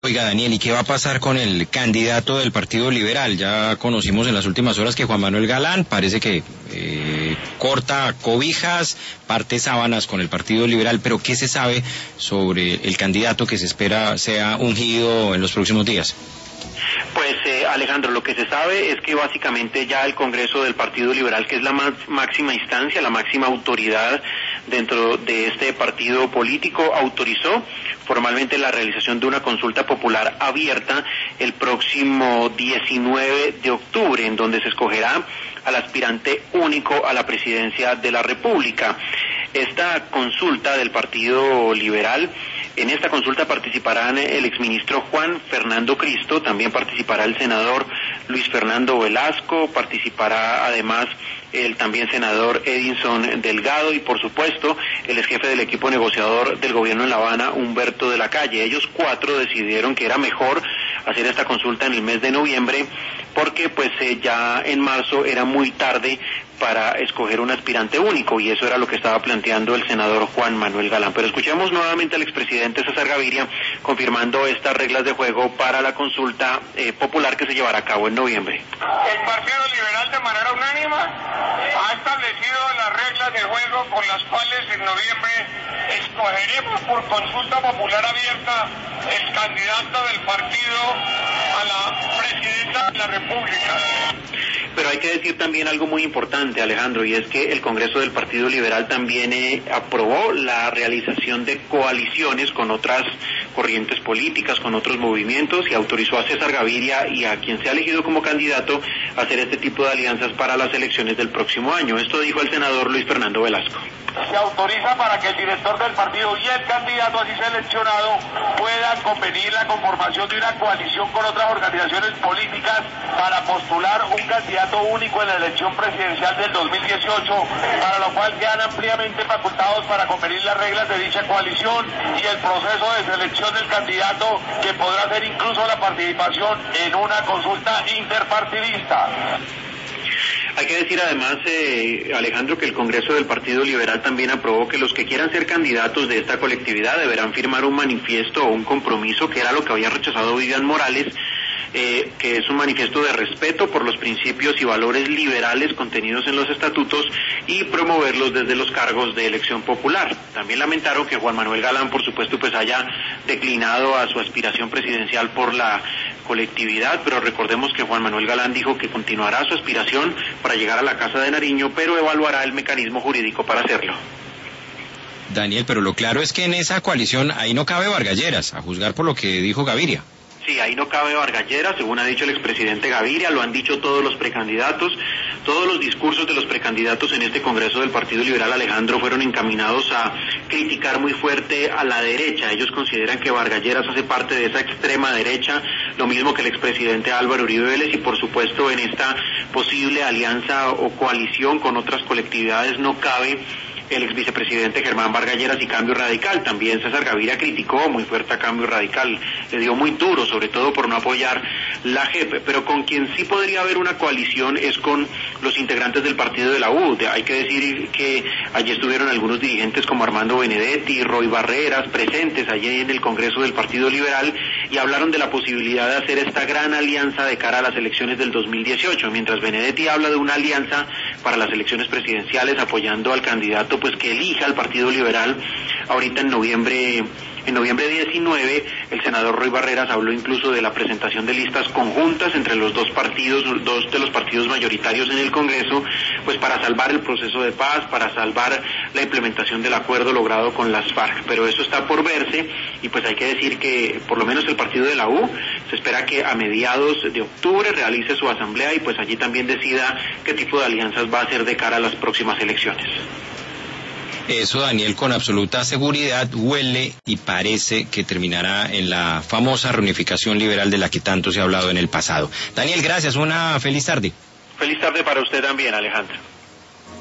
Oiga, Daniel, ¿y qué va a pasar con el candidato del Partido Liberal? Ya conocimos en las últimas horas que Juan Manuel Galán parece que corta cobijas, parte sábanas con el Partido Liberal, pero ¿qué se sabe sobre el candidato que se espera sea ungido en los próximos días? Pues Alejandro, lo que se sabe es que básicamente ya el Congreso del Partido Liberal, que es la máxima instancia, la máxima autoridad dentro de este partido político, autorizó formalmente la realización de una consulta popular abierta el próximo 19 de octubre, en donde se escogerá al aspirante único a la presidencia de la República. Esta consulta del Partido Liberal, en esta consulta participarán el exministro Juan Fernando Cristo, también participará el senador Luis Fernando Velasco, participará además el también senador Edinson Delgado y por supuesto el exjefe del equipo negociador del gobierno en La Habana, Humberto de la Calle. Ellos cuatro decidieron que era mejor hacer esta consulta en el mes de noviembre porque pues ya en marzo era muy tarde para escoger un aspirante único y eso era lo que estaba planteando el senador Juan Manuel Galán. Pero escuchemos nuevamente al expresidente César Gaviria confirmando estas reglas de juego para la consulta popular que se llevará a cabo en noviembre. El Partido Liberal de manera unánime ha establecido las reglas de juego con las cuales en noviembre escogeremos por consulta popular abierta el candidato del partido a la presidenta de la República. Pero hay que decir también algo muy importante, Alejandro, y es que el Congreso del Partido Liberal también aprobó la realización de coaliciones con otras corrientes políticas, con otros movimientos, y autorizó a César Gaviria y a quien se ha elegido como candidato a hacer este tipo de alianzas para las elecciones del próximo año. Esto dijo el senador Luis Fernando Velasco. Se autoriza para que el director del partido y el candidato así seleccionado puedan convenir la conformación de una coalición con otras organizaciones políticas para postular un candidato único en la elección presidencial del 2018, para lo cual quedan ampliamente facultados para convenir las reglas de dicha coalición y el proceso de selección del candidato, que podrá ser incluso la participación en una consulta interpartidista. Hay que decir además, Alejandro, que el Congreso del Partido Liberal también aprobó que los que quieran ser candidatos de esta colectividad deberán firmar un manifiesto o un compromiso, que era lo que había rechazado Vivian Morales, que es un manifiesto de respeto por los principios y valores liberales contenidos en los estatutos y promoverlos desde los cargos de elección popular. También lamentaron que Juan Manuel Galán, por supuesto, pues haya declinado a su aspiración presidencial por la colectividad, pero recordemos que Juan Manuel Galán dijo que continuará su aspiración para llegar a la Casa de Nariño, pero evaluará el mecanismo jurídico para hacerlo. Daniel, pero lo claro es que en esa coalición ahí no cabe Vargas Lleras, a juzgar por lo que dijo Gaviria. Sí, ahí no cabe Vargas Lleras, según ha dicho el expresidente Gaviria, lo han dicho todos los precandidatos. Todos los discursos de los precandidatos en este Congreso del Partido Liberal, Alejandro, fueron encaminados a criticar muy fuerte a la derecha. Ellos consideran que Vargas Lleras hace parte de esa extrema derecha, lo mismo que el expresidente Álvaro Uribe Vélez, y por supuesto en esta posible alianza o coalición con otras colectividades no cabe el ex vicepresidente Germán Vargas Lleras y Cambio Radical. También César Gaviria criticó muy fuerte a Cambio Radical, le dio muy duro, sobre todo por no apoyar la JEP, pero con quien sí podría haber una coalición es con los integrantes del partido de la U. Hay que decir que allí estuvieron algunos dirigentes como Armando Benedetti, Roy Barreras, presentes allí en el Congreso del Partido Liberal, y hablaron de la posibilidad de hacer esta gran alianza de cara a las elecciones del 2018, mientras Benedetti habla de una alianza para las elecciones presidenciales apoyando al candidato pues que elija al Partido Liberal. Ahorita en noviembre 19, el senador Roy Barreras habló incluso de la presentación de listas conjuntas entre los dos de los partidos mayoritarios en el Congreso, pues para salvar el proceso de paz, para salvar la implementación del acuerdo logrado con las FARC. Pero eso está por verse y pues hay que decir que por lo menos el partido de la U se espera que a mediados de octubre realice su asamblea y pues allí también decida qué tipo de alianzas va a hacer de cara a las próximas elecciones. Eso, Daniel, con absoluta seguridad huele y parece que terminará en la famosa reunificación liberal de la que tanto se ha hablado en el pasado. Daniel, gracias, una feliz tarde. Feliz tarde para usted también, Alejandro.